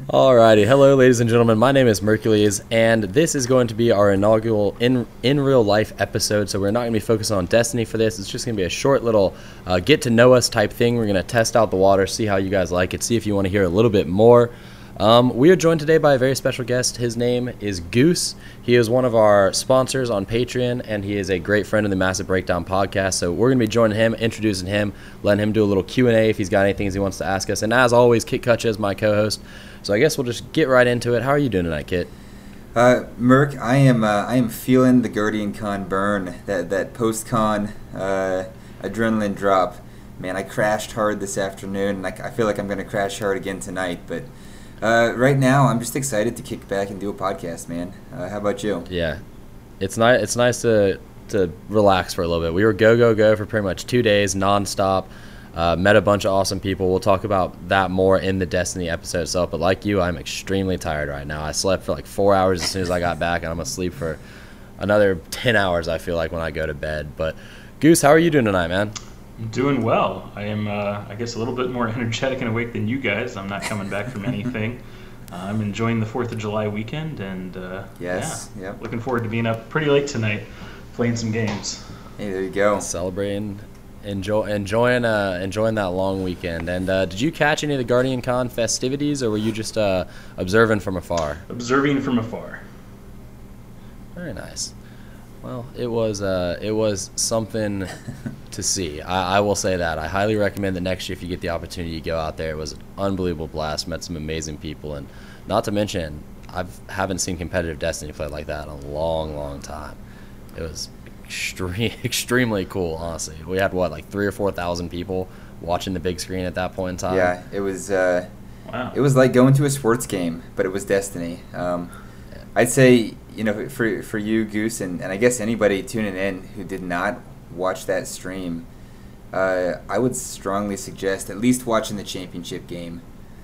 Alrighty, hello ladies and gentlemen, my name is Mercules, and this is going to be our inaugural in real life episode, so we're not going to be focusing on Destiny for this. It's just going to be a short little get to know us type thing. We're going to test out the water, see how you guys like it, see if you want to hear a little bit more. We are joined today by a very special guest. His name is Goose. He is one of our sponsors on Patreon, and he is a great friend of the Massive Breakdown podcast. So we're going to be joining him, introducing him, letting him do a little Q&A if he's got any things he wants to ask us. And as always, Kit Kutcha is my co-host. So I guess we'll just get right into it. How are you doing tonight, Kit? Merc, I am feeling the Guardian Con burn, that post-con adrenaline drop. Man, I crashed hard this afternoon, and I feel like I'm going to crash hard again tonight, but right now, I'm just excited to kick back and do a podcast, man. How about you? Yeah, it's nice to relax for a little bit. We were go for pretty much 2 days nonstop. Met a bunch of awesome people. We'll talk about that more in the Destiny episode itself. But like you, I'm extremely tired right now. I slept for like 4 hours as soon as I got back, and I'm gonna sleep for another 10 hours. I feel like when I go to bed. But Goose, how are you doing tonight, man? I'm doing well. I am, I guess, a little bit more energetic and awake than you guys. I'm not coming back from anything. I'm enjoying the 4th of July weekend, and Yep. looking forward to being up pretty late tonight, playing some games. Hey, there you go. Celebrating, enjoying that long weekend. And did you catch any of the Guardian Con festivities, or were you just observing from afar? Observing from afar. Very nice. Well, it was something to see. I will say that. I highly recommend that next year if you get the opportunity to go out there. It was an unbelievable blast. Met some amazing people, and not to mention, haven't seen competitive Destiny play like that in a long, long time. It was extremely cool, honestly. We had like 3,000 or 4,000 people watching the big screen at that point in time. Yeah, it was. Wow. It was like going to a sports game, but it was Destiny. I'd say, for you, Goose, and I guess anybody tuning in who did not watch that stream, I would strongly suggest at least watching the championship game.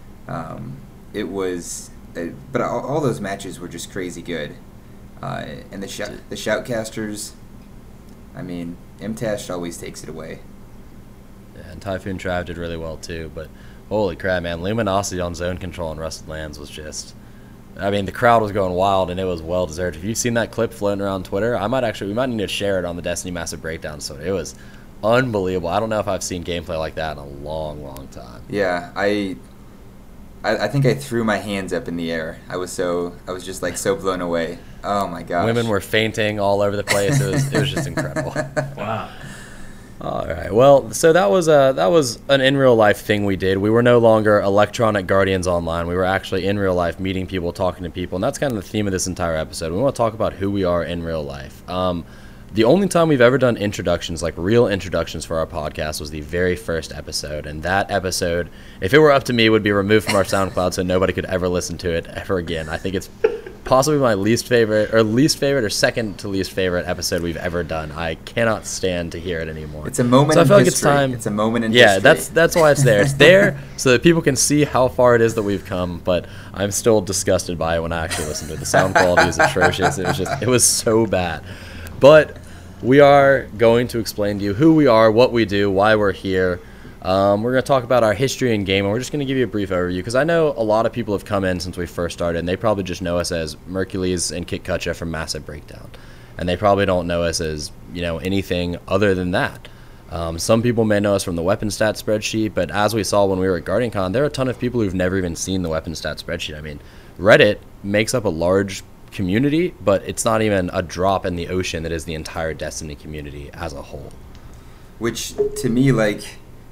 It was, but all those matches were just crazy good, and the shoutcasters. I mean, MTash always takes it away. Yeah, and Typhoon Trav did really well too. But holy crap, man! Luminosity on zone control and Rusted Lands was just. I mean, the crowd was going wild, and it was well deserved. If you've seen that clip floating around Twitter, we might need to share it on the Destiny Massive Breakdown. So it was unbelievable. I don't know if I've seen gameplay like that in a long, long time. Yeah, I think I threw my hands up in the air. I was just like so blown away. Oh my gosh! Women were fainting all over the place. It was just incredible. Wow. All right. Well, so that was an in real life thing we did. We were no longer electronic Guardians online. We were actually in real life, meeting people, talking to people, and that's kind of the theme of this entire episode. We want to talk about who we are in real life. The only time we've ever done introductions, like real introductions for our podcast, was the very first episode. And that episode, if it were up to me, would be removed from our SoundCloud so nobody could ever listen to it ever again. I think it's possibly my least favorite or second to least favorite episode we've ever done. I cannot stand to hear it anymore. It's a moment so in I feel like history. It's time. It's a moment in history. Yeah, that's why it's there. It's there so that people can see how far it is that we've come, but I'm still disgusted by it when I actually listen to it. The sound quality is atrocious. It was so bad. But we are going to explain to you who we are, what we do, why we're here. We're going to talk about our history in game, and we're just going to give you a brief overview because I know a lot of people have come in since we first started, and they probably just know us as Mercules and Kit Kutcha from Massive Breakdown, and they probably don't know us as anything other than that. Some people may know us from the weapon stat spreadsheet, but as we saw when we were at Guardian Con, there are a ton of people who've never even seen the weapon stat spreadsheet. I mean, Reddit makes up a large community, but it's not even a drop in the ocean that is the entire Destiny community as a whole. Which to me, like,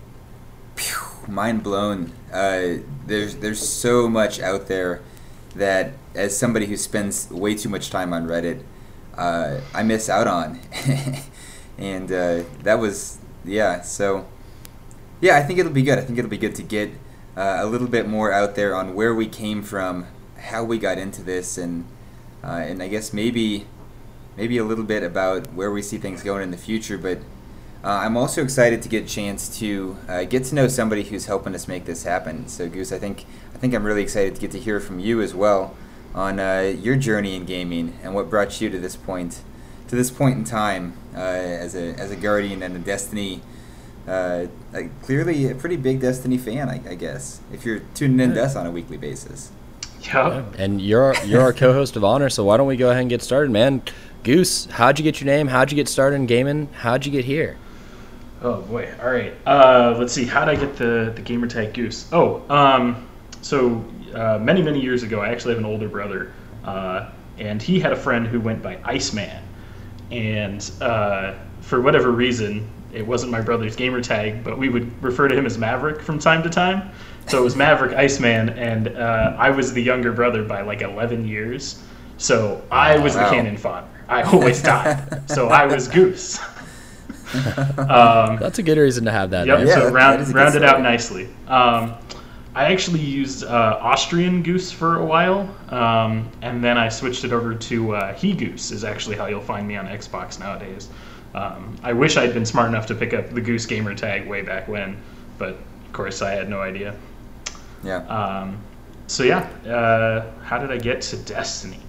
mind blown. There's so much out there that, as somebody who spends way too much time on Reddit, I miss out on. And that was, yeah. So yeah, I think it'll be good. I think it'll be good to get a little bit more out there on where we came from, how we got into this, and I guess maybe a little bit about where we see things going in the future. But I'm also excited to get a chance to get to know somebody who's helping us make this happen. So Goose, I think I'm really excited to get to hear from you as well on your journey in gaming and what brought you to this point in time as a Guardian and a Destiny. Clearly a pretty big Destiny fan, I guess, if you're tuning in to us on a weekly basis. Yeah. And you're our co-host of honor, so why don't we go ahead and get started, man? Goose, how'd you get your name? How'd you get started in gaming? How'd you get here? Oh boy. All right. Let's see. How'd I get the gamer tag Goose? So many years ago, I actually have an older brother, and he had a friend who went by Iceman, and for whatever reason, it wasn't my brother's gamer tag, but we would refer to him as Maverick from time to time. So it was Maverick Iceman, and I was the younger brother by like 11 years. So I was the cannon fodder. I always died. So I was Goose. That's a good reason to have that. Yep. Name. Yeah, so rounded out nicely. I actually used Austrian Goose for a while, and then I switched it over to He Goose is actually how you'll find me on Xbox nowadays. I wish I'd been smart enough to pick up the Goose gamer tag way back when, but of course I had no idea. Yeah. How did I get to Destiny?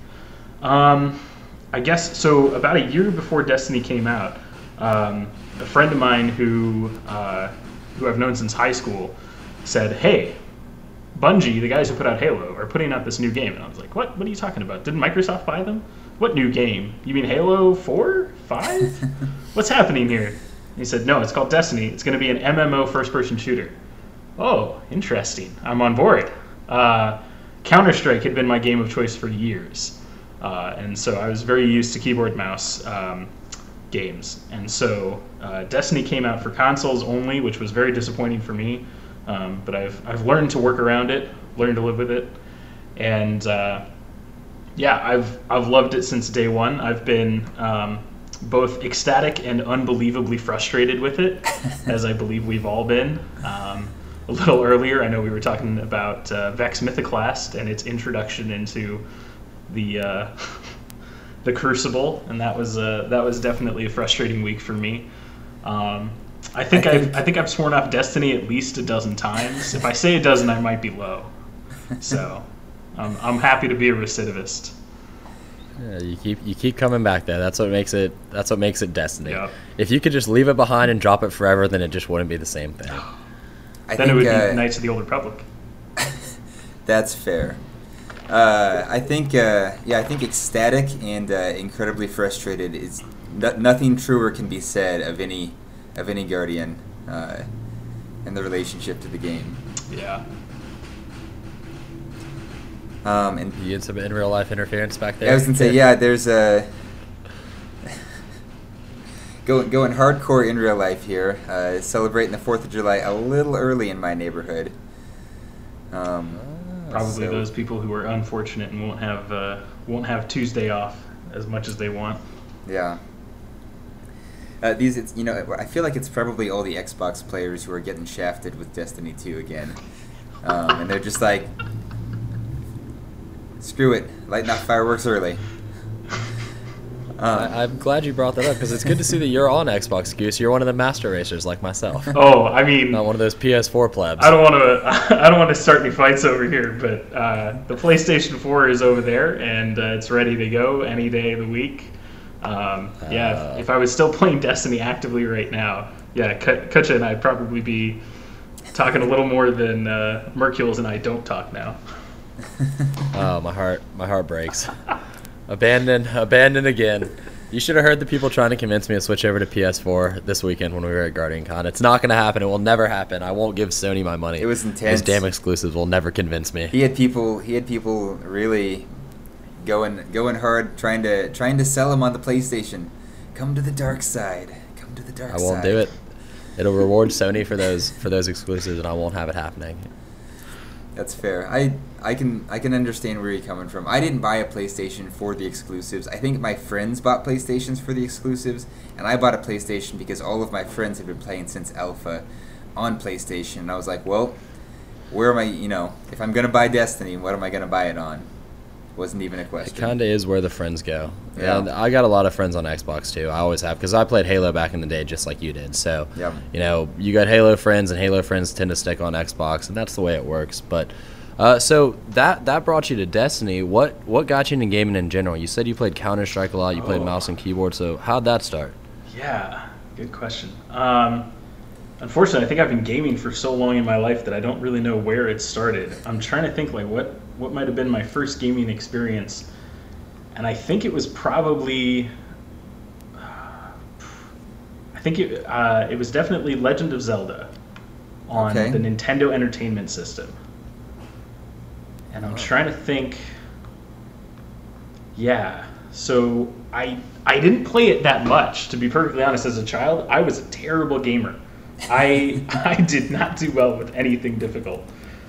I guess so. About a year before Destiny came out, a friend of mine who I've known since high school said, "Hey, Bungie, the guys who put out Halo, are putting out this new game." And I was like, "What? What are you talking about? Didn't Microsoft buy them? What new game? You mean Halo 4? 5? What's happening here?" And he said, "No, it's called Destiny. It's going to be an MMO first-person shooter." Oh, interesting. I'm on board. Counter-Strike had been my game of choice for years. And so I was very used to keyboard mouse games. And so Destiny came out for consoles only, which was very disappointing for me. But I've learned to work around it, learned to live with it. And I've loved it since day one. I've been both ecstatic and unbelievably frustrated with it, as I believe we've all been. A little earlier, I know we were talking about Vex Mythoclast and its introduction into the Crucible, and that was definitely a frustrating week for me. I think I've sworn off Destiny at least a dozen times. If I say a dozen, I might be low. So I'm happy to be a recidivist. Yeah, you keep coming back there. That's what makes it Destiny. Yep. If you could just leave it behind and drop it forever, then it just wouldn't be the same thing. Then it would be Knights of the Old Republic. That's fair. I think ecstatic and incredibly frustrated is nothing truer can be said of any Guardian and the relationship to the game. Yeah. And You had some in real life interference back there. I was gonna say, there's a going hardcore in real life here. Celebrating the 4th of July a little early in my neighborhood. Probably those people who are unfortunate and won't have Tuesday off as much as they want. Yeah. I feel like it's probably all the Xbox players who are getting shafted with Destiny 2 again, and they're just like, screw it, lighting off fireworks early. I'm glad you brought that up because it's good to see that you're on Xbox, Goose. You're one of the master racers like myself. Oh, I mean, not one of those PS4 plebs. I don't want to start any fights over here, but the PlayStation 4 is over there and it's ready to go any day of the week. If I was still playing Destiny actively right now, Kutcha and I'd probably be talking a little more than Mercules and I don't talk now. Oh, my heart breaks. Abandoned again. You should have heard the people trying to convince me to switch over to PS4 this weekend when we were at Guardian Con. It's not going to happen. It will never happen. I won't give Sony my money. It was intense. Those damn exclusives will never convince me. He had people really going hard trying to sell him on the PlayStation. Come to the dark side. Come to the dark side. I won't do it. It'll reward Sony for those exclusives, and I won't have it happening. That's fair. I can understand where you're coming from. I didn't buy a PlayStation for the exclusives. I think my friends bought PlayStations for the exclusives, and I bought a PlayStation because all of my friends had been playing since Alpha on PlayStation. And I was like, well, where am I, if I'm going to buy Destiny, what am I going to buy it on? Wasn't even a question. It kind of is where the friends go. Yeah. And I got a lot of friends on Xbox, too. I always have, because I played Halo back in the day just like you did. So, yep. You got Halo friends, and Halo friends tend to stick on Xbox, and that's the way it works. But so that brought you to Destiny. What got you into gaming in general? You said you played Counter-Strike a lot. You played mouse and keyboard. So how'd that start? Yeah, good question. Unfortunately, I think I've been gaming for so long in my life that I don't really know where it started. I'm trying to think, what might have been my first gaming experience, and I think it was probably, it was definitely Legend of Zelda on Okay. the Nintendo Entertainment System. And I'm trying to think. Yeah, so I didn't play it that much, to be perfectly honest. As a child, I was a terrible gamer. I did not do well with anything difficult.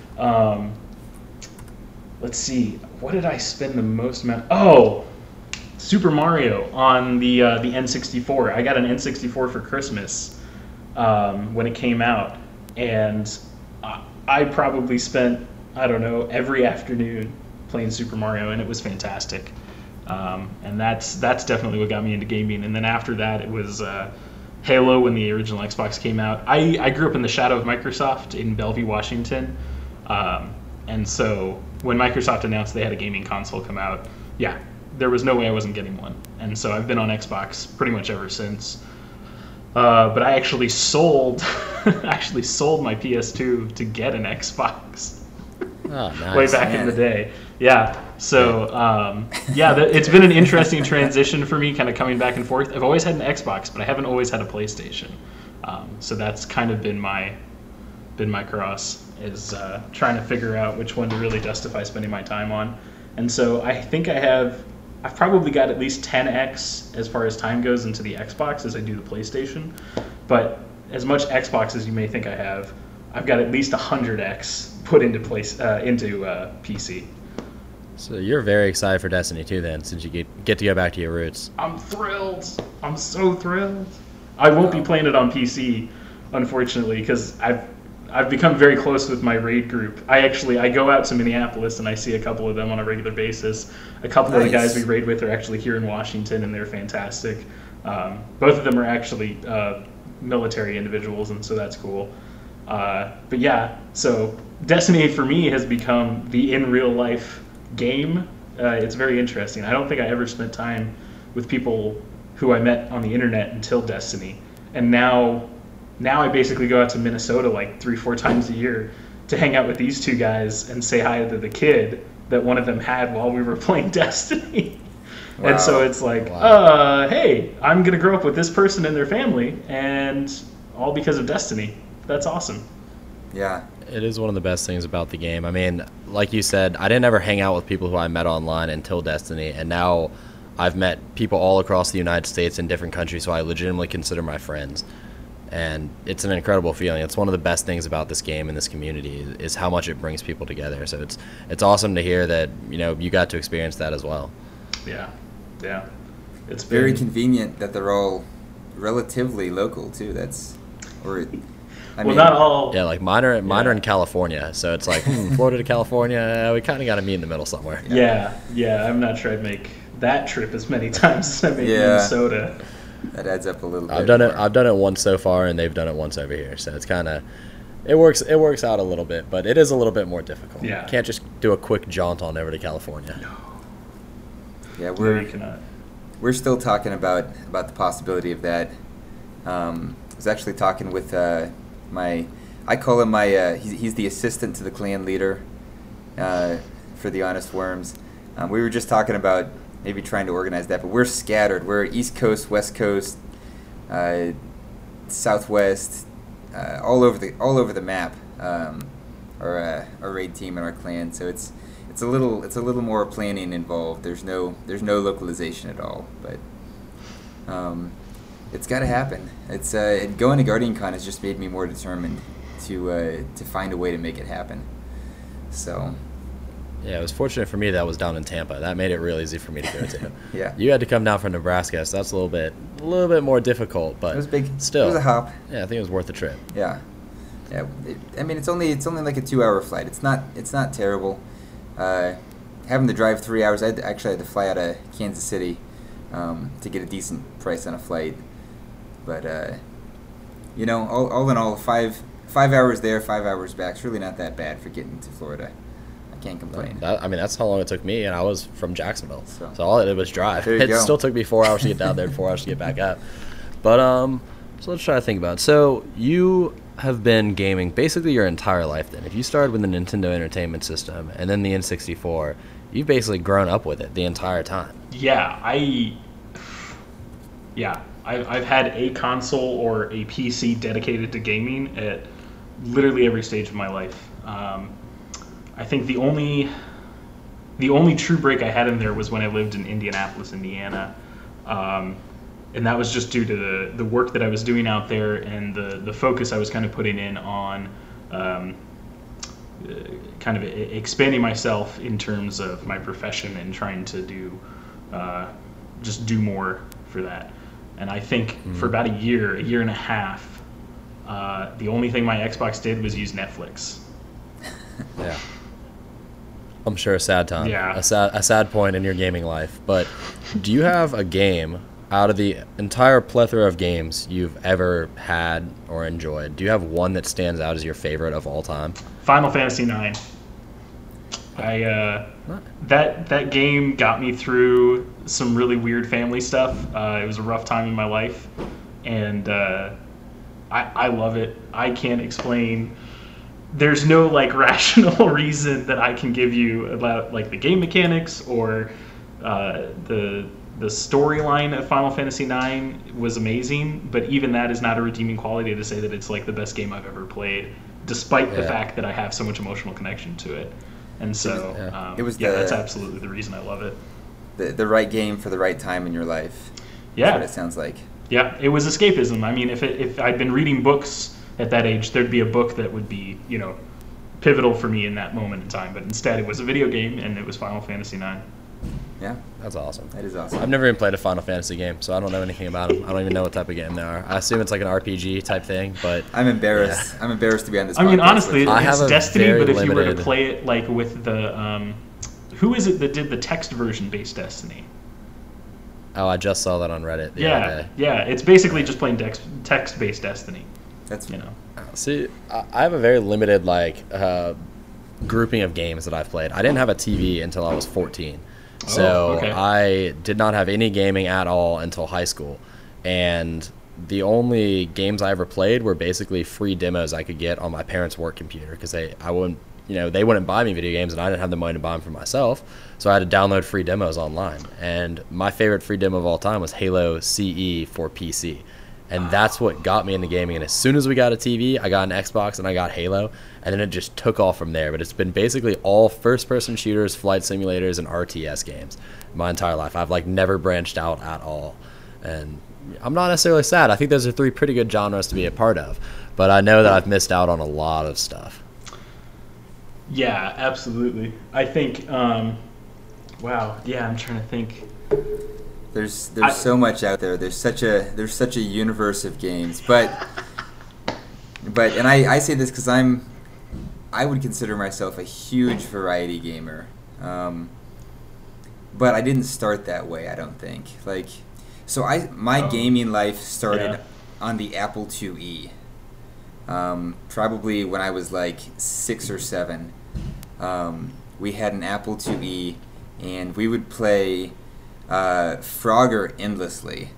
Let's see, what did I spend the most amount? Oh, Super Mario on the N64. I got an N64 for Christmas when it came out, and I probably spent, I don't know, every afternoon playing Super Mario, and it was fantastic. And that's definitely what got me into gaming. And then after that, it was Halo when the original Xbox came out. I grew up in the shadow of Microsoft in Bellevue, Washington. And so when Microsoft announced they had a gaming console come out, yeah, there was no way I wasn't getting one. And so I've been on Xbox pretty much ever since. But I actually sold my PS2 to get an Xbox. Oh, nice. Way back in the day. Yeah. So, it's been an interesting transition for me, kind of coming back and forth. I've always had an Xbox, but I haven't always had a PlayStation. So that's kind of been my cross, is trying to figure out which one to really justify spending my time on. And so I think I've probably got at least 10x as far as time goes into the Xbox as I do the PlayStation. But as much Xbox as you may think I have, I've got at least 100x put into PC. So you're very excited for Destiny 2 then, since you get to go back to your roots. I'm thrilled. I'm so thrilled. I won't be playing it on PC, unfortunately, because I've become very close with my raid group. I go out to Minneapolis and I see a couple of them on a regular basis. A couple of the guys we raid with are actually here in Washington, and they're fantastic. Both of them are actually military individuals, and so that's cool. But yeah, so Destiny for me has become the in real life game. It's very interesting. I don't think I ever spent time with people who I met on the internet until Destiny, and now I basically go out to Minnesota like 3-4 times a year to hang out with these two guys and say hi to the kid that one of them had while we were playing Destiny. Wow. And so it's like, hey, I'm gonna grow up with this person and their family, and all because of Destiny. That's awesome. Yeah. It is one of the best things about the game. I mean, like you said, I didn't ever hang out with people who I met online until Destiny, and now I've met people all across the United States in different countries who I legitimately consider my friends. And it's an incredible feeling. It's one of the best things about this game and this community is how much it brings people together. So it's awesome to hear that, you got to experience that as well. Yeah. It's Very convenient that they're all relatively local too. Not all. Yeah, like mine are in California, so it's like Florida to California. We kind of got to meet in the middle somewhere. Yeah. I'm not sure I'd make that trip as many times as I made Minnesota. That adds up a little bit. I've done it once so far, and they've done it once over here. So it's kind of it works out a little bit, but it is a little bit more difficult. Yeah. You can't just do a quick jaunt on over to California. Yeah, You cannot. we're still talking about the possibility of that. I was actually talking with I call him he's the assistant to the clan leader for the Honest Worms. We were just talking about maybe trying to organize that, but we're scattered. We're East Coast, West Coast, Southwest, all over the map. Our raid team and our clan. So it's a little more planning involved. There's no localization at all, but it's got to happen. It's going to GuardianCon has just made me more determined to find a way to make it happen. So. Yeah, it was fortunate for me that was down in Tampa. That made it real easy for me to go to. Yeah. You had to come down from Nebraska, so that's a little bit more difficult, but It was big. Still, It was a hop. Yeah, I think it was worth the trip. Yeah. Yeah. It's only like a 2-hour flight. It's not terrible. Having to drive 3 hours. I had to fly out of Kansas City to get a decent price on a flight. But all in all, 5 hours there, 5 hours back. It's really not that bad for getting to Florida. I can't complain. That's how long it took me, and I was from Jacksonville. So all I did was drive. There you go. Still took me 4 hours to get down there and 4 hours to get back up. But so let's try to think about it. So have been gaming basically your entire life then. If you started with the Nintendo Entertainment System and then the N64, you've basically grown up with it the entire time. Yeah, I've had a console or a PC dedicated to gaming at literally every stage of my life. I think the only true break I had in there was when I lived in Indianapolis, Indiana. And that was just due to the work that I was doing out there and the focus I was kind of putting in on kind of expanding myself in terms of my profession and trying to do more for that. And I think for about a year and a half, the only thing my Xbox did was use Netflix. Yeah. I'm sure a sad time. Yeah. A sad point in your gaming life. But do you have a game out of the entire plethora of games you've ever had or enjoyed? Do you have one that stands out as your favorite of all time? Final Fantasy IX. That game got me through some really weird family stuff. It was a rough time in my life, and I love it. I can't explain. There's no like rational reason that I can give you about like the game mechanics or the storyline of Final Fantasy IX was amazing, but even that is not a redeeming quality to say that it's like the best game I've ever played, despite the fact that I have so much emotional connection to it. And so, that's absolutely the reason I love it. The right game for the right time in your life. Yeah. That's what it sounds like. Yeah, it was escapism. I mean, if I'd been reading books at that age, there'd be a book that would be, pivotal for me in that moment in time. But instead, it was a video game, and it was Final Fantasy IX. Yeah. That's awesome. That is awesome. I've never even played a Final Fantasy game, so I don't know anything about them. I don't even know what type of game they are. I assume it's like an RPG type thing, but I'm embarrassed. Yeah. I'm embarrassed to be on this podcast. I mean, honestly, it's Destiny, but if you were to limited play it like with the who is it that did the text version based Destiny? Oh, I just saw that on Reddit the other day. Yeah, it's basically just plain text based Destiny. That's See, I have a very limited grouping of games that I've played. I didn't have a TV until I was 14. So okay. I did not have any gaming at all until high school. And the only games I ever played were basically free demos I could get on my parents' work computer because they wouldn't buy me video games and I didn't have the money to buy them for myself. So I had to download free demos online. And my favorite free demo of all time was Halo CE for PC. And that's what got me into gaming. And as soon as we got a TV, I got an Xbox and I got Halo. And then it just took off from there. But it's been basically all first-person shooters, flight simulators, and RTS games my entire life. I've never branched out at all. And I'm not necessarily sad. I think those are three pretty good genres to be a part of. But I know that I've missed out on a lot of stuff. Yeah, absolutely. I think, I'm trying to think. There's so much out there. There's such a universe of games, but I say this because I would consider myself a huge variety gamer, but I didn't start that way. I don't think my gaming life started on the Apple IIe, probably when I was like 6 or 7. We had an Apple IIe, and we would play Frogger endlessly.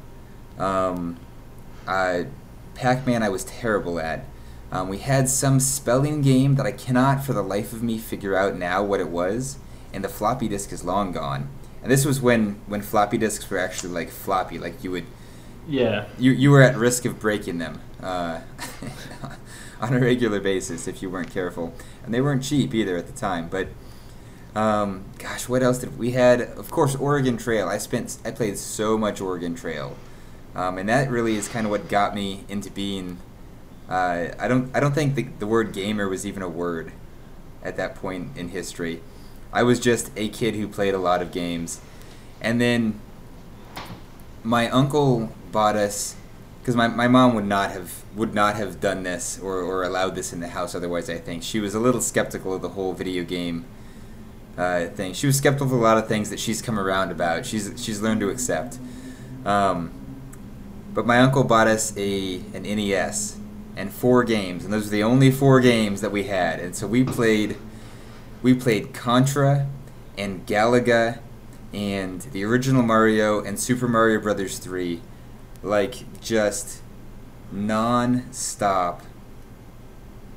Pac-Man I was terrible at. We had some spelling game that I cannot for the life of me figure out now what it was, and the floppy disk is long gone. And this was when floppy disks were actually like floppy, like you would... Yeah. You were at risk of breaking them on a regular basis if you weren't careful. And they weren't cheap either at the time, but... what else did we had? Of course, Oregon Trail. I played so much Oregon Trail, and that really is kind of what got me into being. I don't think the word gamer was even a word at that point in history. I was just a kid who played a lot of games, and then my uncle bought us, because my mom would not have done this or allowed this in the house otherwise. I think she was a little skeptical of the whole video game thing. She was skeptical of a lot of things that she's come around about. She's learned to accept. But my uncle bought us an NES and 4 games, and those were the only 4 games that we had. And so we played Contra and Galaga and the original Mario and Super Mario Brothers 3, like just non-stop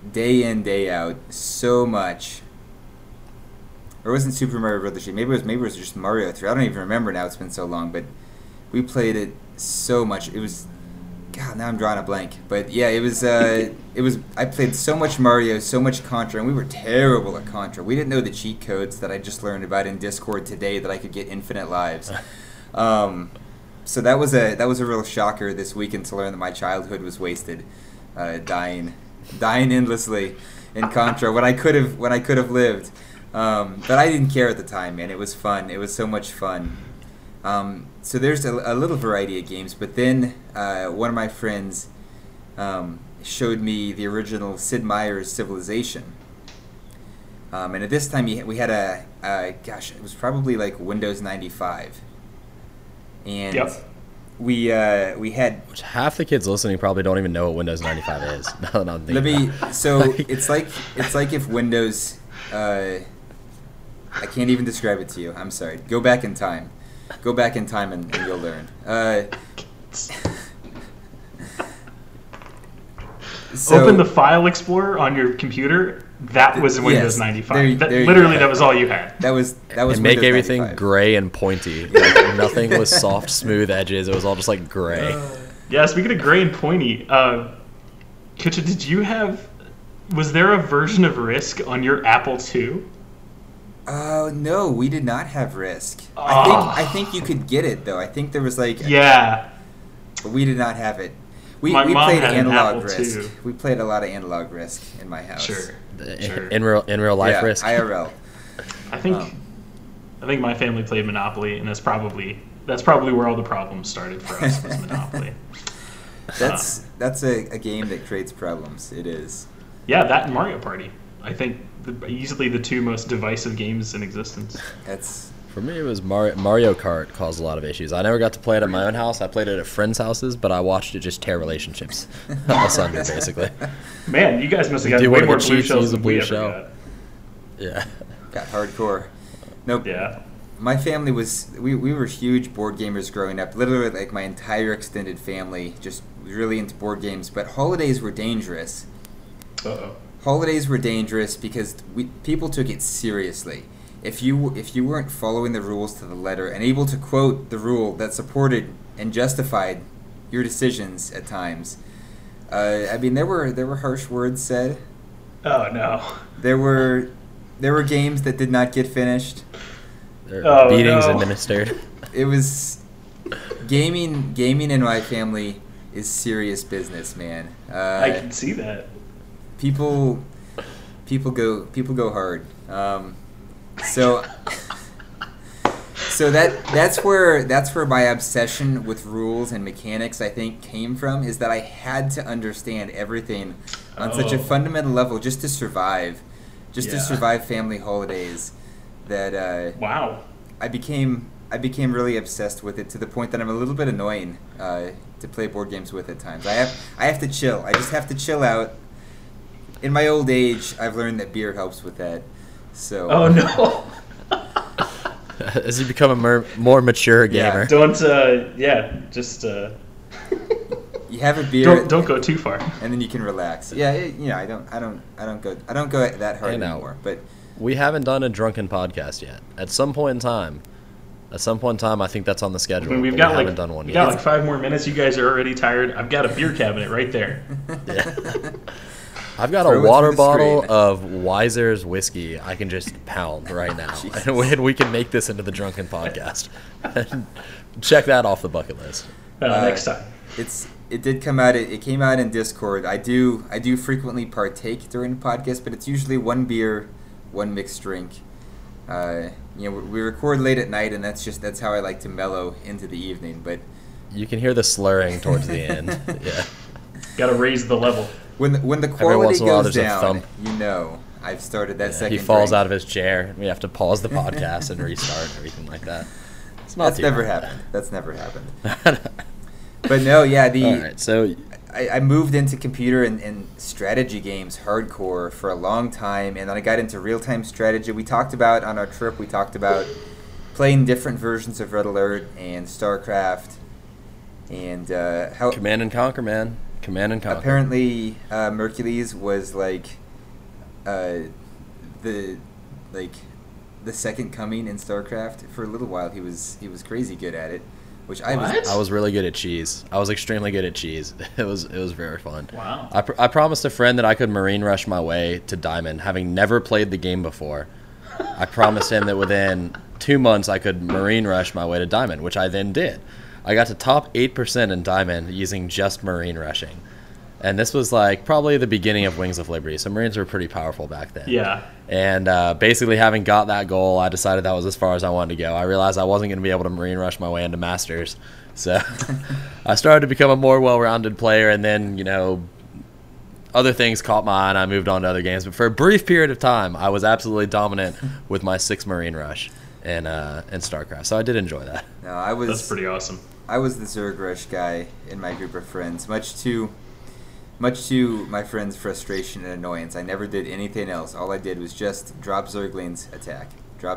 day in, day out, so much. Or it wasn't Super Mario Brothers. Maybe it was just Mario 3. I don't even remember now. It's been so long, but we played it so much. It was, God, now I'm drawing a blank. But yeah, it was. I played so much Mario, so much Contra, and we were terrible at Contra. We didn't know the cheat codes that I just learned about in Discord today that I could get infinite lives. So that was a real shocker this weekend to learn that my childhood was wasted, dying endlessly in Contra when I could have lived. But I didn't care at the time, man. It was fun. It was so much fun. So there's a little variety of games, but then one of my friends showed me the original Sid Meier's Civilization. And at this time we had it was probably like Windows 95. And Yep. we had... Which half the kids listening probably don't even know what Windows 95 is. No, I'm thinking It's like if Windows... I can't even describe it to you. I'm sorry. Go back in time and you'll learn. Open the File Explorer on your computer. That was Windows 95. That was all you had. That was and make Windows everything 95. gray and pointy. Like, nothing was soft, smooth edges. It was all just like gray. Yeah, speaking of gray and pointy, Kitcha, did you have... Was there a version of Risk on your Apple II? Oh no, we did not have Risk. Oh. I think you could get it though. I think there was like Yeah. but we did not have it. We My mom played had an analog Apple Risk. II. We played a lot of analog Risk in my house. Sure. In real life Yeah, Risk. IRL. I think my family played Monopoly, and that's probably where all the problems started for us was Monopoly. That's a game that creates problems. It is. Yeah, that and Mario Party. I think easily the two most divisive games in existence. That's For me, it was Mario Kart caused a lot of issues. I never got to play it at my own house. I played it at friends' houses, but I watched it just tear relationships asunder, basically. Man, you guys must have Do gotten you way want more to blue cheat, shells use a than blue we ever shell? got. Yeah. got hardcore. Nope. Yeah. My family was we were huge board gamers growing up. Literally, like my entire extended family just was really into board games. But holidays were dangerous. Uh-oh. Holidays were dangerous because people took it seriously. If you weren't following the rules to the letter and able to quote the rule that supported and justified your decisions at times, I mean there were harsh words said. Oh, no. There were games that did not get finished. There are beatings no. administered. It was gaming in my family is serious business, man. I can see that. People go hard. So that's where my obsession with rules and mechanics I think came from, is that I had to understand everything on such a fundamental level just to survive, to survive family holidays. That Wow. I became really obsessed with it to the point that I'm a little bit annoying to play board games with at times. I have to chill. I just have to chill out. In my old age, I've learned that beer helps with that. So. Oh, no. As you become a more mature gamer. Don't, just... You have a beer. Don't go too far. And then you can relax. Yeah, I don't go that hard anymore. But we haven't done a drunken podcast yet. At some point in time, I think that's on the schedule. When we haven't done one we yet. got like 5 more minutes. You guys are already tired. I've got a beer cabinet right there. Yeah. I've got Throw a it water through the bottle screen. of Weiser's whiskey I can just pound right now. And we can make this into the drunken podcast. Check that off the bucket list. Next time. It did come out. It came out in Discord. I do frequently partake during the podcast, but it's usually one beer, one mixed drink. We record late at night, and that's how I like to mellow into the evening. But You can hear the slurring towards the end. Yeah. Got to raise the level. when the once quality in a while, goes there's a down, thump. I've started that second. He falls drink. out of his chair, and we have to pause the podcast and restart and everything like that. It's not That's too never bad. happened. That's never happened. But no, yeah, All right, so I moved into computer and strategy games hardcore for a long time, and then I got into real-time strategy. We talked about on our trip, playing different versions of Red Alert and StarCraft, and how Command and Conquer, man. Command and Conquer. Apparently, Mercules was like the second coming in StarCraft. For a little while, he was crazy good at it, which I was really good at cheese. I was extremely good at cheese. It was very fun. Wow. I promised a friend that I could Marine Rush my way to Diamond, having never played the game before. I promised him that within 2 months I could Marine Rush my way to Diamond, which I then did. I got to top 8% in Diamond using just Marine Rushing. And this was like probably the beginning of Wings of Liberty, so Marines were pretty powerful back then. Yeah. And basically having got that goal, I decided that was as far as I wanted to go. I realized I wasn't going to be able to Marine Rush my way into Masters. So I started to become a more well-rounded player, and then, other things caught my eye, and I moved on to other games. But for a brief period of time, I was absolutely dominant with my 6 Marine Rush in StarCraft. So I did enjoy that. No, That's pretty awesome. I was the Zerg Rush guy in my group of friends, much to my friends' frustration and annoyance. I never did anything else. All I did was just drop Zerglings, attack.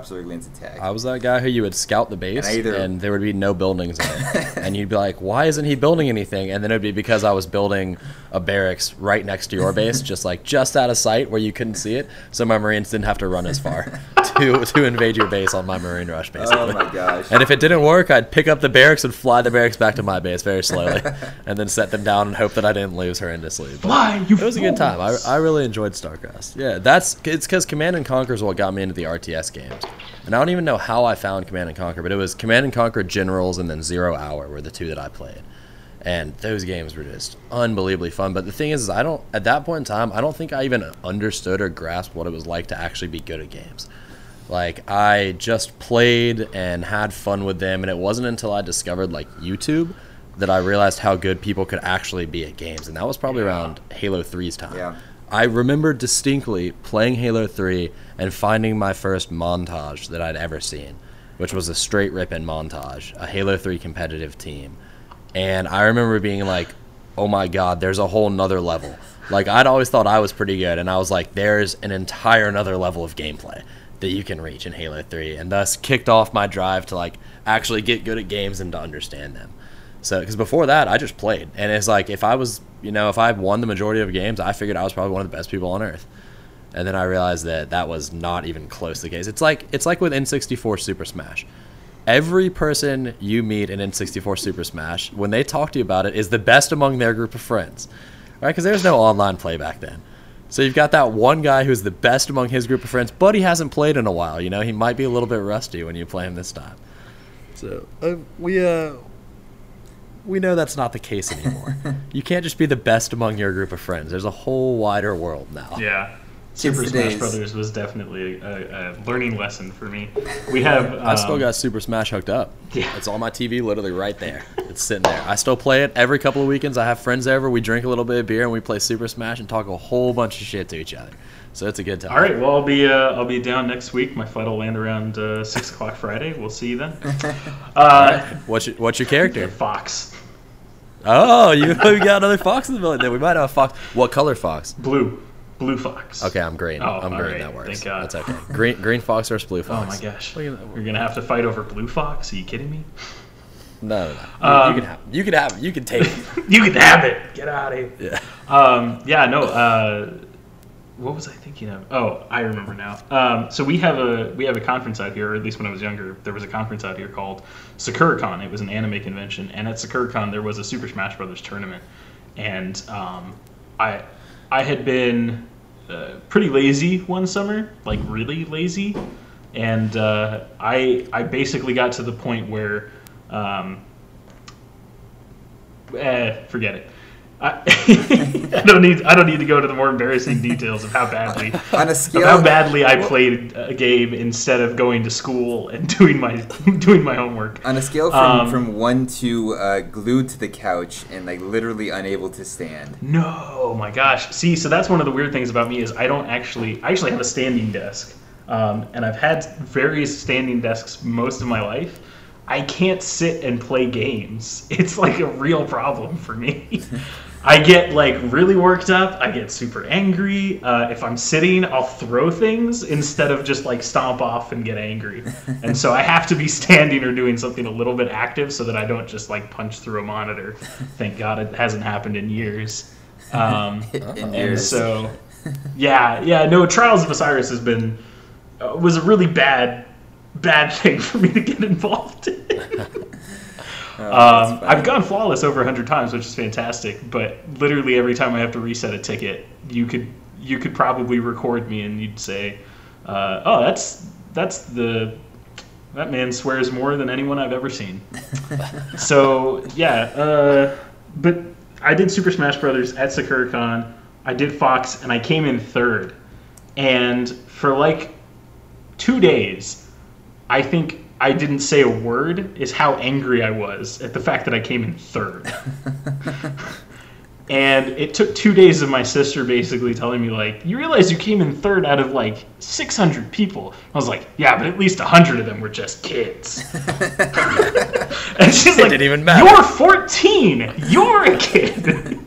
I was that guy who you would scout the base, and there would be no buildings in it. And you'd be like, why isn't he building anything? And then it would be because I was building a barracks right next to your base, just out of sight where you couldn't see it, so my Marines didn't have to run as far to invade your base on my Marine Rush, basically. Oh my gosh. And if it didn't work, I'd pick up the barracks and fly the barracks back to my base very slowly, and then set them down and hope that I didn't lose horrendously. It was a good time. I really enjoyed StarCraft. Yeah, it's because Command and Conquer is what got me into the RTS games. And I don't even know how I found Command and Conquer, but it was Command and Conquer Generals and then 0 Hour were the 2 that I played. And those games were just unbelievably fun. But the thing is at that point in time, I don't think I even understood or grasped what it was like to actually be good at games. Like, I just played and had fun with them, and it wasn't until I discovered, YouTube that I realized how good people could actually be at games. And that was probably around Halo 3's time. Yeah. I remember distinctly playing Halo 3 and finding my first montage that I'd ever seen, which was a straight ripping montage, a Halo 3 competitive team. And I remember being like, oh my god, there's a whole nother level. Like, I'd always thought I was pretty good, and I was like, there's an entire another level of gameplay that you can reach in Halo 3, and thus kicked off my drive to actually get good at games and to understand them. So, because before that, I just played, and it's like if I was, if I won the majority of games, I figured I was probably one of the best people on earth. And then I realized that was not even close to the case. It's like with N64 Super Smash. Every person you meet in N64 Super Smash, when they talk to you about it, is the best among their group of friends, right? Because there's no online play back then. So you've got that one guy who's the best among his group of friends, but he hasn't played in a while. He might be a little bit rusty when you play him this time. So we know that's not the case anymore. You can't just be the best among your group of friends. There's a whole wider world now. Yeah. Super Smash Brothers was definitely a learning lesson for me. We have. I still got Super Smash hooked up. Yeah. It's on my TV, literally right there. It's sitting there. I still play it every couple of weekends. I have friends over. We drink a little bit of beer and we play Super Smash and talk a whole bunch of shit to each other. So it's a good time. All right. Well, I'll be down next week. My flight will land around 6:00 Friday. We'll see you then. Right. What's your character? Fox. Oh, we got another fox in the building. We might have a fox. What color fox? Blue fox. Okay, I'm green. Oh, I'm green. right. That works. Thank God. That's okay. Green fox versus blue fox. Oh my gosh. You're gonna have to fight over blue fox? Are you kidding me? No. You can have it. You can take it. You can have it. Get out of here. Yeah. What was I thinking of? Oh, I remember now. So we have a conference out here, or at least when I was younger, there was a conference out here called SakuraCon. It was an anime convention, and at SakuraCon there was a Super Smash Brothers tournament, and I had been pretty lazy one summer, like really lazy, and I basically got to the point where forget it. I don't need to go to the more embarrassing details of how badly I played a game instead of going to school and doing my homework. On a scale from 1 to glued to the couch and literally unable to stand. No, my gosh. See, so that's one of the weird things about me is I actually have a standing desk, and I've had various standing desks most of my life. I can't sit and play games. It's like a real problem for me. I get like really worked up. I get super angry. If I'm sitting, I'll throw things instead of just like stomp off and get angry. And so I have to be standing or doing something a little bit active so that I don't just like punch through a monitor. Thank God it hasn't happened in years. And so, no, Trials of Osiris has been was a really bad thing for me to get involved in. I've gone flawless over 100 times, which is fantastic. But literally every time I have to reset a ticket, you could probably record me and you'd say, "Oh, that man swears more than anyone I've ever seen." So but I did Super Smash Brothers at SakuraCon. I did Fox, and I came in third. And for like 2 days, I think I didn't say a word is how angry I was at the fact that I came in third. And it took 2 days of my sister basically telling me, like, you realize you came in third out of, like, 600 people. I was like, yeah, but at least 100 of them were just kids. And she's like, didn't even matter. You're 14. You're a kid.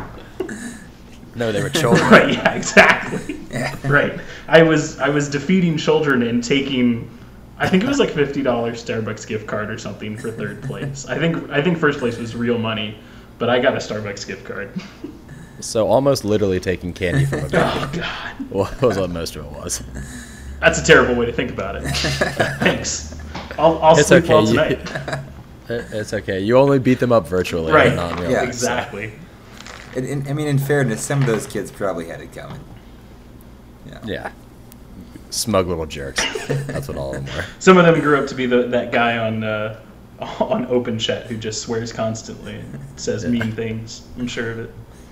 No, they were children. Right, yeah, exactly. Right. I was defeating children and taking, I think it was like $50 Starbucks gift card or something for third place. I think first place was real money, but I got a Starbucks gift card. So almost literally taking candy from a baby. Oh God. Was what most of it was. That's a terrible way to think about it. Thanks. I'll sleep okay. well tonight. It's okay. You only beat them up virtually, Right. not in real Yeah. life, Exactly. I mean, in fairness, some of those kids probably had it coming. Yeah. Yeah. Smug little jerks. That's what all of them were. Some of them grew up to be that guy on Open Chat who just swears constantly and says mean things. I'm sure of it.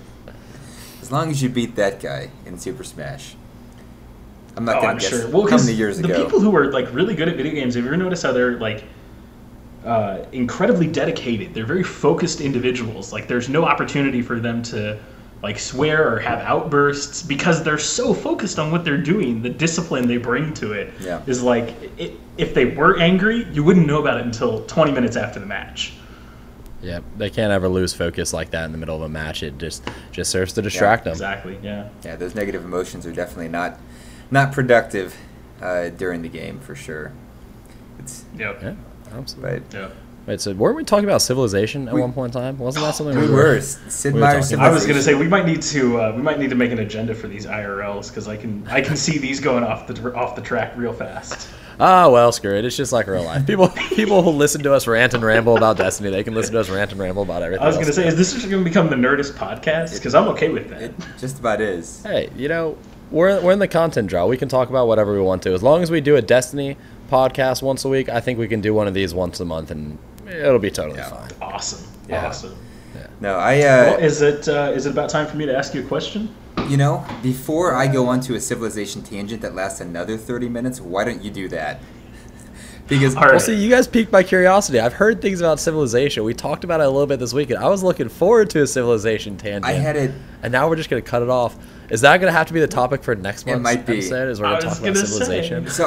As long as you beat that guy in Super Smash. I'm not gonna guess sure. Well, how 'cause many years the ago. people who are like really good at video games, have you ever noticed how they're like incredibly dedicated? They're very focused individuals. Like there's no opportunity for them to like swear or have outbursts because they're so focused on what they're doing. The discipline they bring to it is like if they were angry, you wouldn't know about it until 20 minutes after the match. Yeah, they can't ever lose focus like that in the middle of a match. It just serves to distract them. Exactly. Yeah. Yeah, those negative emotions are definitely not productive during the game for sure. It's Yep. Yeah, absolutely. but Yeah. Wait, so weren't we talking about Civilization at one point in time? Wasn't that something we were Sid we were Meier's talking I was Civilization. gonna say we might need to make an agenda for these IRLs because I can see these going off the track real fast. Ah, well, screw it. It's just like real life. People who listen to us rant and ramble about Destiny, they can listen to us rant and ramble about everything. I was gonna else. say, is this just gonna become the Nerdist podcast? Because I'm okay with that. It just about is. Hey, we're in the content draw. We can talk about whatever we want to. As long as we do a Destiny podcast once a week, I think we can do one of these once a month, and it'll be totally fine. Awesome. Yeah. Awesome. No, Well, is it about time for me to ask you a question? before I go on to a Civilization tangent that lasts another 30 minutes, why don't you do that? Because All right. Well, see, you guys piqued my curiosity. I've heard things about Civilization. We talked about it a little bit this weekend. I was looking forward to a Civilization tangent. I had it. And now we're just going to cut it off. Is that going to have to be the topic for next month's might be. episode? Is we're going to talk about Civilization? So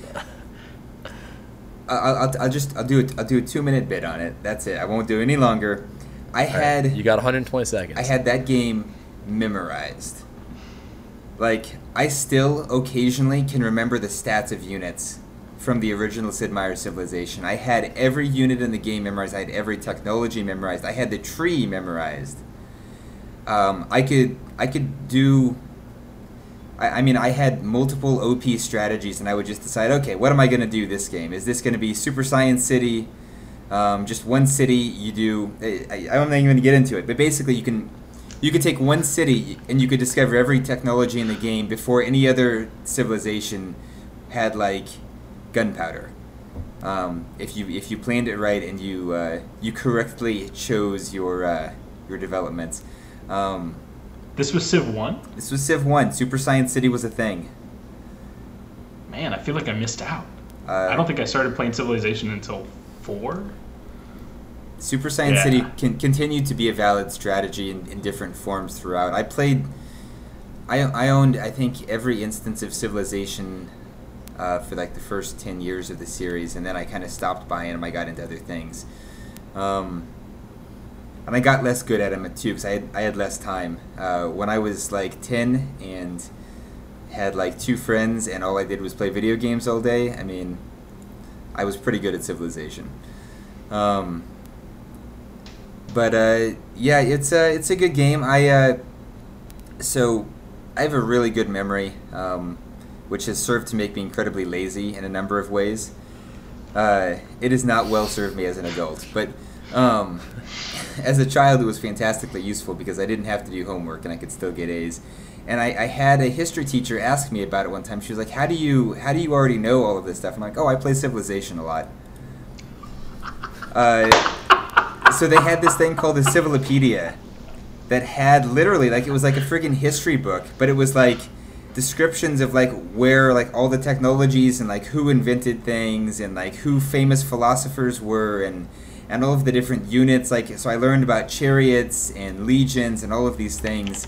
I'll do a 2-minute bit on it. That's it. I won't do any longer. You got 120 seconds. I had that game memorized. Like, I still occasionally can remember the stats of units from the original Sid Meier's Civilization. I had every unit in the game memorized. I had every technology memorized. I had the tree memorized. I could do. I mean, I had multiple OP strategies, and I would just decide, okay, what am I going to do this game? Is this going to be Super Saiyan City? Just one city you do. I'm not even going to get into it, but basically you could take one city and you could discover every technology in the game before any other civilization had like gunpowder. If you planned it right and you correctly chose your developments. This was Civ 1? This was Civ 1. Super Saiyan City was a thing. Man, I feel like I missed out. I don't think I started playing Civilization until 4. Super Saiyan City continued to be a valid strategy in different forms throughout. I owned, I think, every instance of Civilization for like the first 10 years of the series, and then I kind of stopped buying them. I got into other things. and I got less good at them too because I had less time. When I was like 10 and had like 2 friends and all I did was play video games all day, I mean, I was pretty good at Civilization. Yeah, it's a good game. So I have a really good memory, which has served to make me incredibly lazy in a number of ways. It has not well served me as an adult, but as a child it was fantastically useful because I didn't have to do homework and I could still get A's. And I had a history teacher ask me about it one time. She was like, how do you already know all of this stuff? I'm like, oh, I play Civilization a lot. So they had this thing called the Civilopedia that had literally, like, it was like a friggin' history book, but it was like descriptions of like where like all the technologies and like who invented things and like who famous philosophers were and all of the different units. Like, so I learned about chariots and legions and all of these things.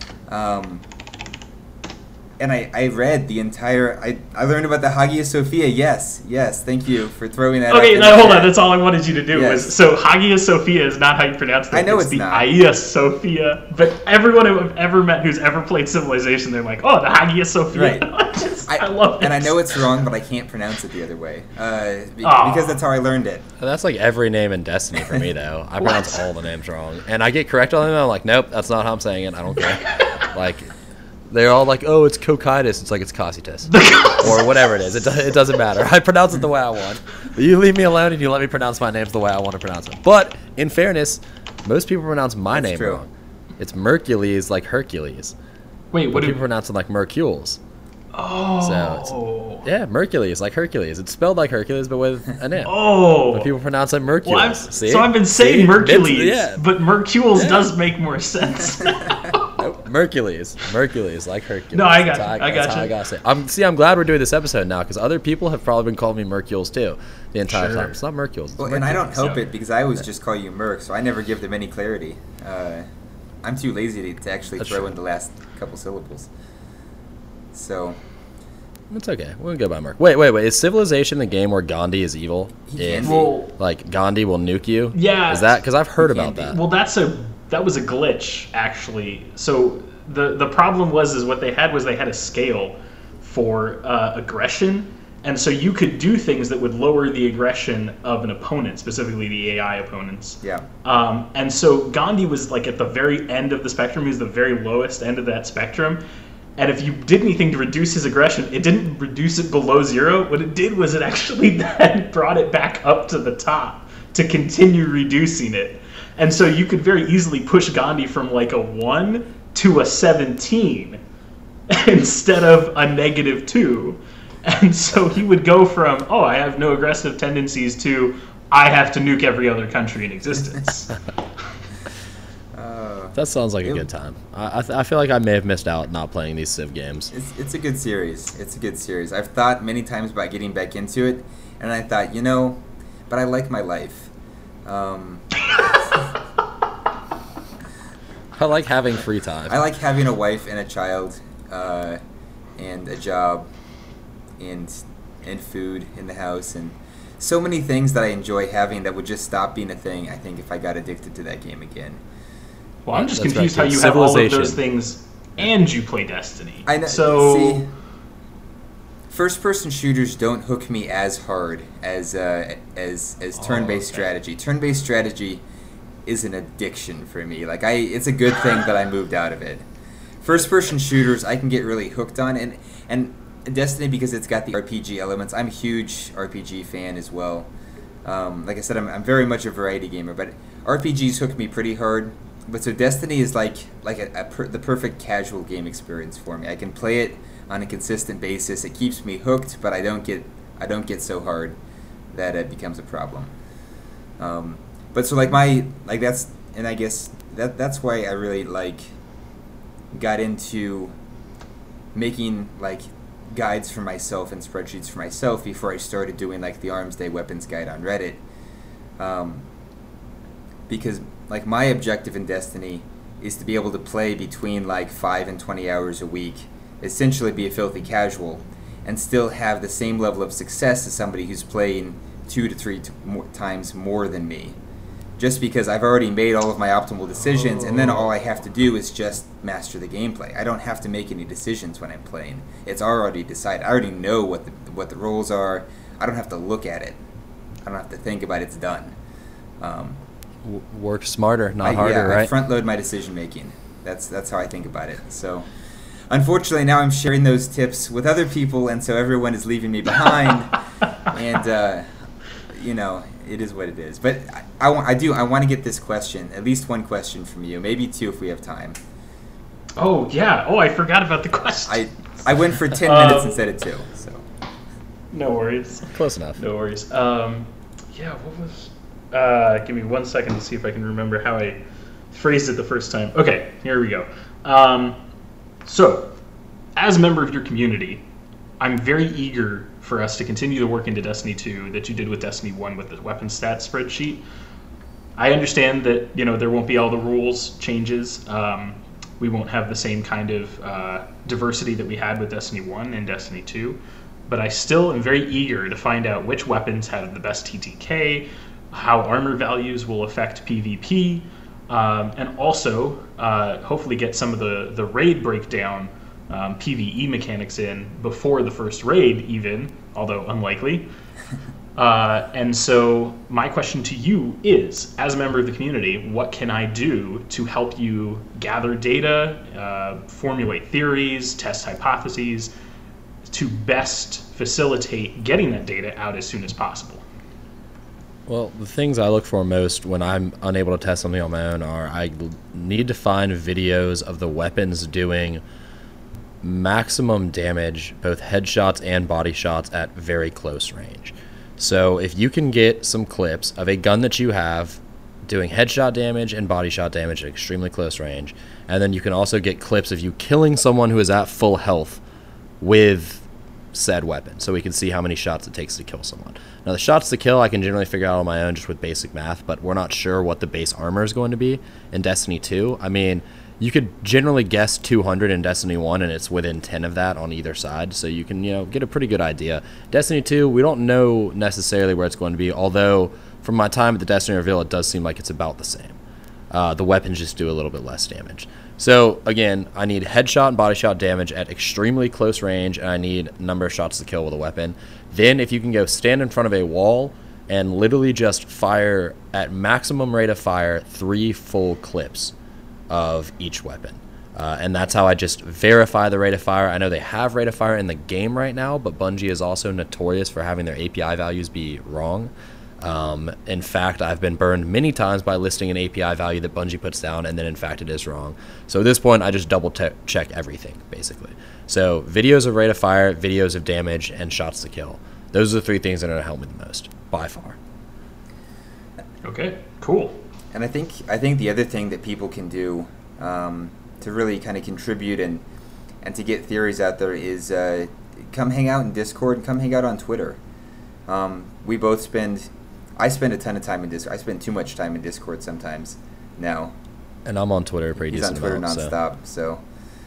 And I read the entire. I learned about the Hagia Sophia. Yes, thank you for throwing that. Okay, up now hold on. That's all I wanted you to do. Yes. Was so Hagia Sophia is not how you pronounce it. I know it's the not. Hagia Sophia. But everyone I've ever met who's ever played Civilization, they're like, oh, the Hagia Sophia. Right. I love it. And I know it's wrong, but I can't pronounce it the other way because that's how I learned it. That's like every name in Destiny for me, though. I pronounce all the names wrong, and I get corrected on them. I'm like, nope, that's not how I'm saying it. I don't care. Like, they're all like, oh, it's Cocytus. It's like it's Cocytus. Or whatever it is. It doesn't matter. I pronounce it the way I want. You leave me alone and you let me pronounce my names the way I want to pronounce them. But, in fairness, most people pronounce my name true. wrong. It's Mercules like Hercules. Wait, what But people pronounce it like Mercules. So yeah, Mercules like Hercules. It's spelled like Hercules, but with an M. But people pronounce it Mercules. Well, See? so I've been saying Mercules, Yeah. but Mercules does make more sense. Nope. Mercules like Hercules. No, I got That's you. I got how you. I gotta say. I'm glad we're doing this episode now because other people have probably been calling me Mercules too the entire Sure. time. It's not Mercules. It's Well, and I don't Mercules. help it because I always just call you Merc, so I never give them any clarity. I'm too lazy to actually That's throw true. in the last couple syllables. So It's okay. We'll go by Merc. Wait. Is Civilization the game where Gandhi is evil? He can And, be. Well, like, Gandhi will nuke you? Yeah. Is that? Because I've heard He can about be. that. well, that was a glitch actually. So the problem was what they had a scale for aggression, and so you could do things that would lower the aggression of an opponent, specifically the AI opponents. yeah, And so Gandhi was like at the very end of the spectrum. He was the very lowest end of that spectrum. And if you did anything to reduce his aggression, it didn't reduce it below 0. What it did was it actually then brought it back up to the top to continue reducing it. And so you could very easily push Gandhi from like a 1 to a 17 instead of a -2. And so he would go from, oh, I have no aggressive tendencies to, I have to nuke every other country in existence. That sounds like a good time. I feel like I may have missed out not playing these Civ games. it's a good series. It's a good series. I've thought many times about getting back into it, and I thought, but I like my life. I like having free time. I like having a wife and a child, and a job, and food in the house, and so many things that I enjoy having that would just stop being a thing, I think, if I got addicted to that game again. Well, I'm just That's confused right, how you have all of Civilization. those things and you play Destiny. I know. So, See, first-person shooters don't hook me as hard as turn-based strategy. Turn-based strategy is an addiction for me. Like it's a good thing that I moved out of it. First-person shooters I can get really hooked on, and Destiny, because it's got the RPG elements. I'm a huge RPG fan as well. Like I said, I'm very much a variety gamer, but RPGs hook me pretty hard. But so Destiny is like the perfect casual game experience for me. I can play it on a consistent basis. It keeps me hooked, but I don't get so hard that it becomes a problem. But so I guess that's why I really got into making guides for myself and spreadsheets for myself before I started doing the Arms Day Weapons Guide on Reddit. Because my objective in Destiny is to be able to play between 5 and 20 hours a week, essentially be a filthy casual, and still have the same level of success as somebody who's playing 2 to 3 times more than me. just because I've already made all of my optimal decisions, and then all I have to do is just master the gameplay. I don't have to make any decisions when I'm playing. It's already decided. I already know what the roles are. I don't have to look at it. I don't have to think about it. It's done. Work smarter, not harder, right? I front load my decision making. That's how I think about it. So, unfortunately, now I'm sharing those tips with other people, and so everyone is leaving me behind. And it is what it is. But I want to get this question, at least one question from you, maybe two if we have time. Oh yeah. Oh, I forgot about the question. I went for 10 minutes instead of 2. So. No worries. Close enough. No worries. What was? Give me 1 second to see if I can remember how I phrased it the first time. Okay, here we go. So, as a member of your community, I'm very eager for us to continue the work into Destiny 2 that you did with Destiny 1 with the weapon stats spreadsheet. I understand that there won't be all the rules changes. We won't have the same kind of diversity that we had with Destiny 1 and Destiny 2, but I still am very eager to find out which weapons have the best TTK, how armor values will affect PvP, and also hopefully get some of the raid breakdown PvE mechanics in before the first raid even, although unlikely. And so my question to you is, as a member of the community, what can I do to help you gather data, formulate theories, test hypotheses, to best facilitate getting that data out as soon as possible? Well, the things I look for most when I'm unable to test something on my own are I need to find videos of the weapons doing maximum damage, both headshots and body shots at very close range. So if you can get some clips of a gun that you have doing headshot damage and body shot damage at extremely close range, and then you can also get clips of you killing someone who is at full health with said weapon, so we can see how many shots it takes to kill someone. Now, the shots to kill I can generally figure out on my own just with basic math, but we're not sure what the base armor is going to be in Destiny 2. I mean, you could generally guess 200 in Destiny 1, and it's within 10 of that on either side, so you can get a pretty good idea. Destiny 2, we don't know necessarily where it's going to be, although from my time at the Destiny reveal, it does seem like it's about the same. The weapons just do a little bit less damage. So, again, I need headshot and body shot damage at extremely close range, and I need number of shots to kill with a weapon. Then, if you can go stand in front of a wall and literally just fire at maximum rate of fire 3 full clips of each weapon. And that's how I just verify the rate of fire. I know they have rate of fire in the game right now, but Bungie is also notorious for having their API values be wrong. In fact, I've been burned many times by listing an API value that Bungie puts down, and then in fact it is wrong. So at this point, I just double check everything, basically. So videos of rate of fire, videos of damage, and shots to kill. Those are the 3 things that are going to help me the most, by far. Okay, cool. And I think the other thing that people can do to really kind of contribute and to get theories out there is come hang out in Discord and come hang out on Twitter. I spend a ton of time in Discord. I spend too much time in Discord sometimes now. And I'm on Twitter pretty decent. He's on Twitter nonstop. So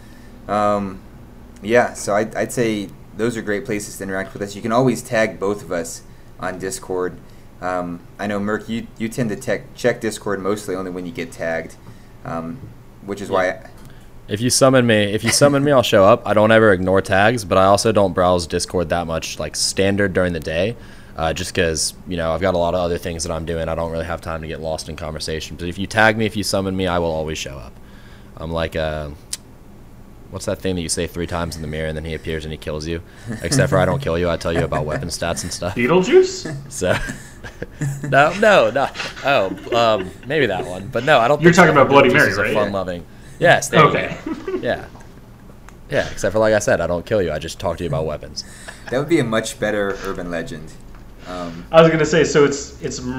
I'd say those are great places to interact with us. You can always tag both of us on Discord. I know, Merc, you tend to check Discord mostly only when you get tagged, which is why. If you summon me, I'll show up. I don't ever ignore tags, but I also don't browse Discord that much, like standard during the day, just because I've got a lot of other things that I'm doing. I don't really have time to get lost in conversation. But if you tag me, if you summon me, I will always show up. I'm like what's that thing that you say 3 times in the mirror and then he appears and he kills you? Except for I don't kill you. I tell you about weapon stats and stuff. Beetlejuice? So, no. Oh, maybe that one. But no, I don't. You're talking about Bloody Mary, right? Fun-loving. Yes. Okay. Yeah. Yeah. Except for, like I said, I don't kill you. I just talk to you about weapons. That would be a much better urban legend. I was gonna say, so it's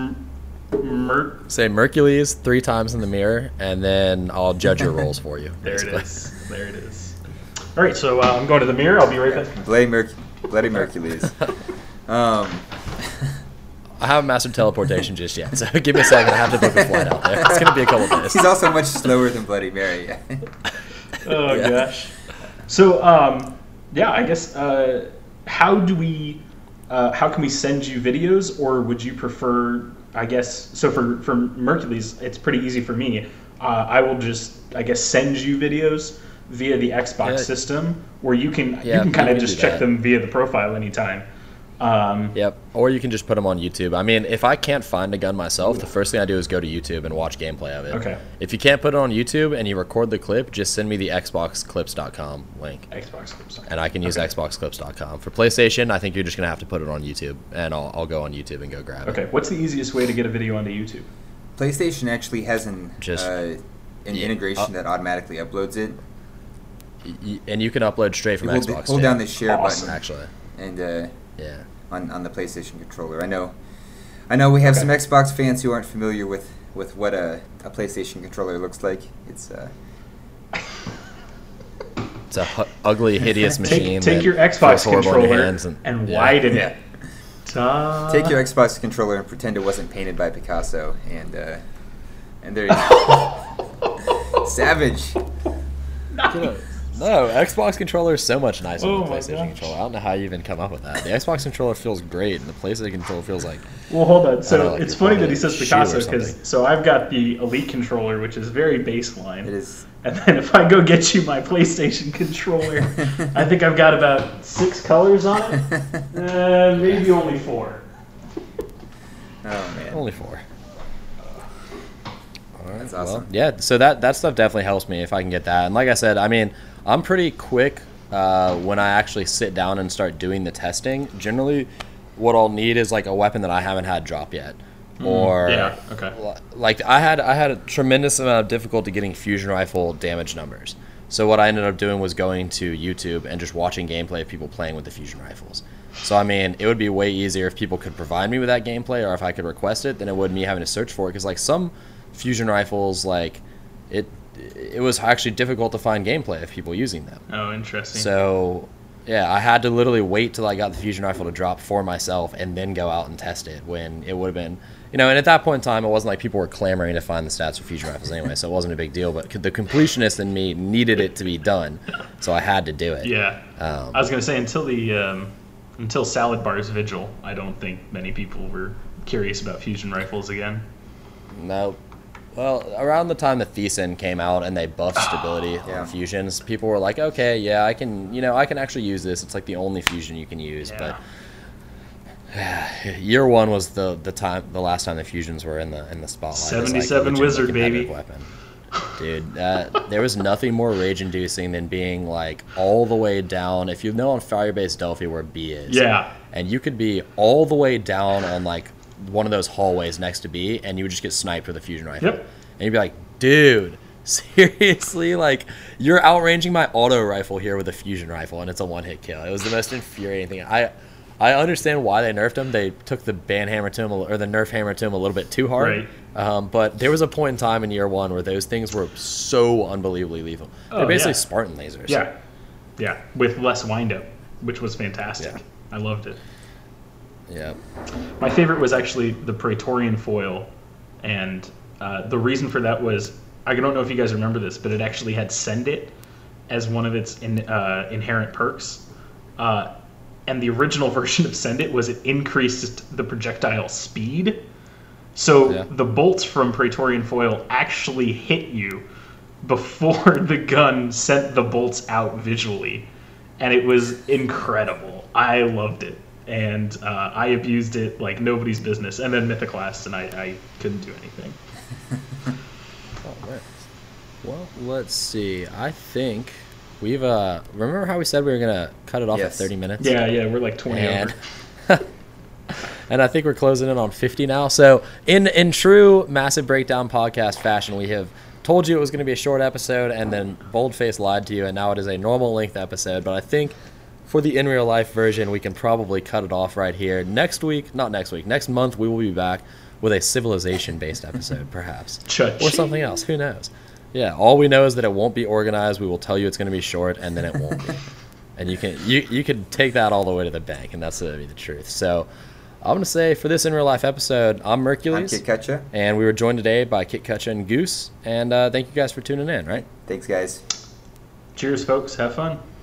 say Mercules 3 times in the mirror, and then I'll judge your rolls for you. There it is. All right, so I'm going to the mirror. I'll be right back. Bloody Mercules. I haven't mastered teleportation just yet, so give me a second. I have to book a flight out there. It's going to be a couple days. He's also much slower than Bloody Mary. Gosh. So, I guess, how do we how can we send you videos, or would you prefer, I guess, so for Mercules, it's pretty easy for me. I will just, I guess, send you videos via the Xbox system, or you can kind of just check them via the profile anytime. Yep. Or you can just put them on YouTube. I mean, if I can't find a gun myself, the first thing I do is go to YouTube and watch gameplay of it. Okay. If you can't put it on YouTube and you record the clip, just send me the xboxclips.com link. Xboxclips.com. And I can use xboxclips.com. For PlayStation, I think you're just going to have to put it on YouTube, and I'll go on YouTube and go grab it. Okay. What's the easiest way to get a video onto YouTube? PlayStation actually has an integration that automatically uploads it. And you can upload straight from Xbox. Hold down the share button, actually, and on the PlayStation controller. I know we have some Xbox fans who aren't familiar with what a PlayStation controller looks like. It's a ugly, hideous machine. Take your Xbox controller and widen it. Take your Xbox controller and pretend it wasn't painted by Picasso, and there you go. Savage. No, Xbox controller is so much nicer than the PlayStation controller. I don't know how you even come up with that. The Xbox controller feels great, and the PlayStation controller feels like... Well, hold on. So it's funny that he says Picasso, because I've got the Elite controller, which is very baseline. It is. And then if I go get you my PlayStation controller, I think I've got about 6 colors on it. Maybe only 4. Oh, man. Only 4. That's awesome. Well, yeah, so that stuff definitely helps me if I can get that. And like I said, I mean, I'm pretty quick when I actually sit down and start doing the testing. Generally, what I'll need is like a weapon that I haven't had drop yet. Or like I had a tremendous amount of difficulty getting fusion rifle damage numbers. So what I ended up doing was going to YouTube and just watching gameplay of people playing with the fusion rifles. So I mean, it would be way easier if people could provide me with that gameplay, or if I could request it, than it would me having to search for it. Because like some fusion rifles, like it was actually difficult to find gameplay of people using them. Oh, interesting. So yeah, I had to literally wait till I got the fusion rifle to drop for myself and then go out and test it, when it would have been, and at that point in time, it wasn't like people were clamoring to find the stats for fusion rifles anyway, so it wasn't a big deal, but the completionist in me needed it to be done, so I had to do it. Yeah. I was going to say, until Salad Bar's Vigil, I don't think many people were curious about fusion rifles again. No. Well, around the time the Thiessen came out and they buffed stability on fusions, people were like, okay, yeah, I can actually use this. It's like the only fusion you can use. Yeah. But year one was the last time the fusions were in the spotlight. 77 like Wizard, baby. Weapon. Dude, there was nothing more rage-inducing than being like all the way down. If you know on Firebase Delphi where B is, and you could be all the way down on like one of those hallways next to B, and you would just get sniped with a fusion rifle. And you'd be like, dude, seriously? Like, you're outranging my auto rifle here with a fusion rifle, and it's a one-hit kill. It was the most infuriating thing. I understand why they nerfed him. They took the ban hammer to him, or the nerf hammer to him a little bit too hard. Right. But there was a point in time in year one where those things were so unbelievably lethal. They're basically Spartan lasers. Yeah, with less windup, which was fantastic. Yeah. I loved it. Yeah. My favorite was actually the Praetorian foil, and the reason for that was, I don't know if you guys remember this, but it actually had Send It as one of its inherent perks. And the original version of Send It was it increased the projectile speed. So the bolts from Praetorian foil actually hit you before the gun sent the bolts out visually. And it was incredible. I loved it. And I abused it like nobody's business. And then Mythoclast, and I couldn't do anything. All right. Well, let's see. I think we've remember how we said we were gonna cut it off at 30 minutes? Yeah, we're like 20 over. And I think we're closing in on 50 now. So in true Massive Breakdown podcast fashion, we have told you it was going to be a short episode, and then Boldface lied to you, and now it is a normal length episode. But I think for the in real life version, we can probably cut it off right here. Next month we will be back with a civilization based episode, perhaps. Or something else. Who knows? Yeah, all we know is that it won't be organized. We will tell you it's going to be short, and then it won't be. And you can take that all the way to the bank, and that's going to be the truth. So I'm going to say for this in real life episode, I'm Mercules. I'm Kit Kutcha. And we were joined today by Kit Kutcha and Goose. And thank you guys for tuning in, right? Thanks, guys. Cheers, folks. Have fun.